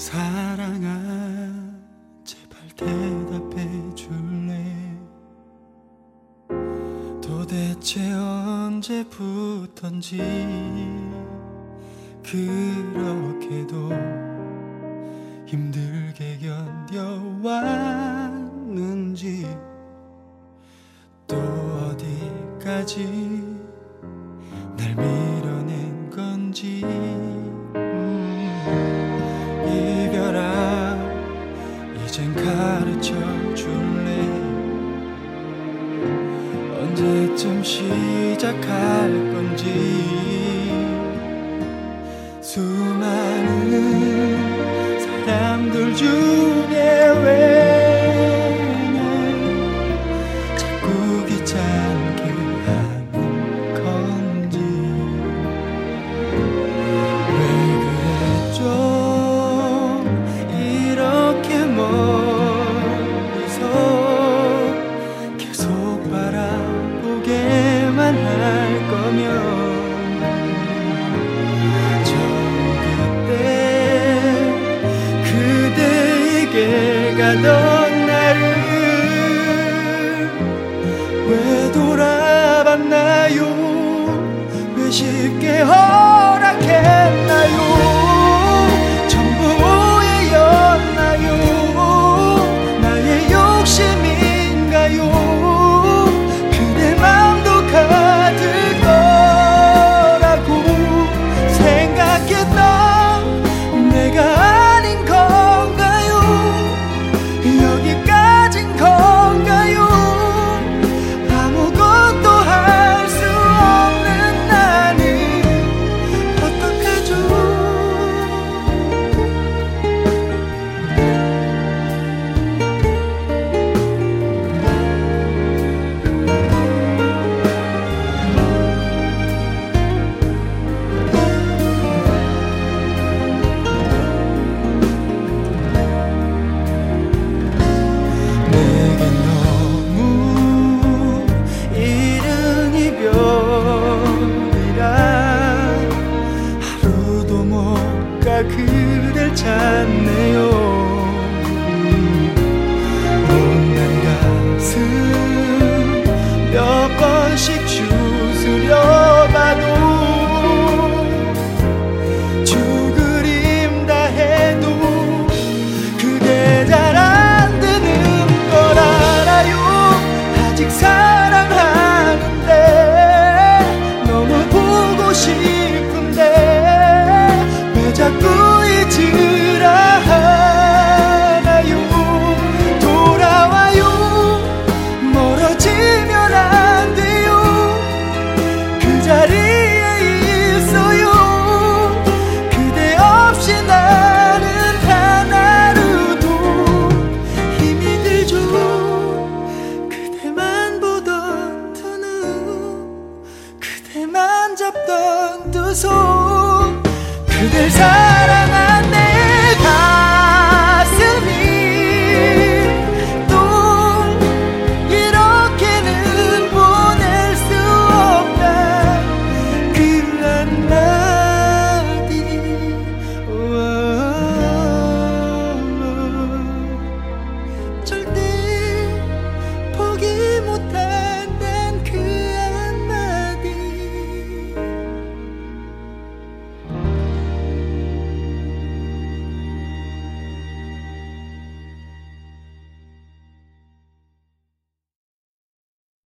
사랑아 제발 대답해 줄래. 도대체 언제부턴지 그렇게도 힘들게 견뎌왔는지, 또 어디까지 날 밀어낸 건지. 이별아 이젠 가르쳐 줄래. 언제쯤 시작할 건지. 수많은 사람들 중에 왜 날 자꾸 귀찮게 하는 건지. 왜 그랬죠 이렇게 멀리서 계속 바라보게만 할 거면. 가던 나를 왜 돌아봤나요? 왜 쉽게 허락했나요? 전부 오해였나요? 나의 욕심인가요? 그대 맘도 가질 거라고 생각했던 내가 여기까진 건가요? 아무것도 할 수 없는 나는 어떡하죠? 그댈 찾네요. 못난 가슴 몇 번씩 주스려봐도 죽으림 다 해도 그대 잘 안 되는 걸 알아요. 아직 사랑하는데 너무 보고 싶은데 왜 자꾸 잊으라 하나요? 돌아와요. 멀어지면 안 돼요. 그 자리에 있어요. 그대 없이 나는 하나로도 힘이 들죠. 그대만 보던 두 눈, 그대만 잡던 두 손, 그댈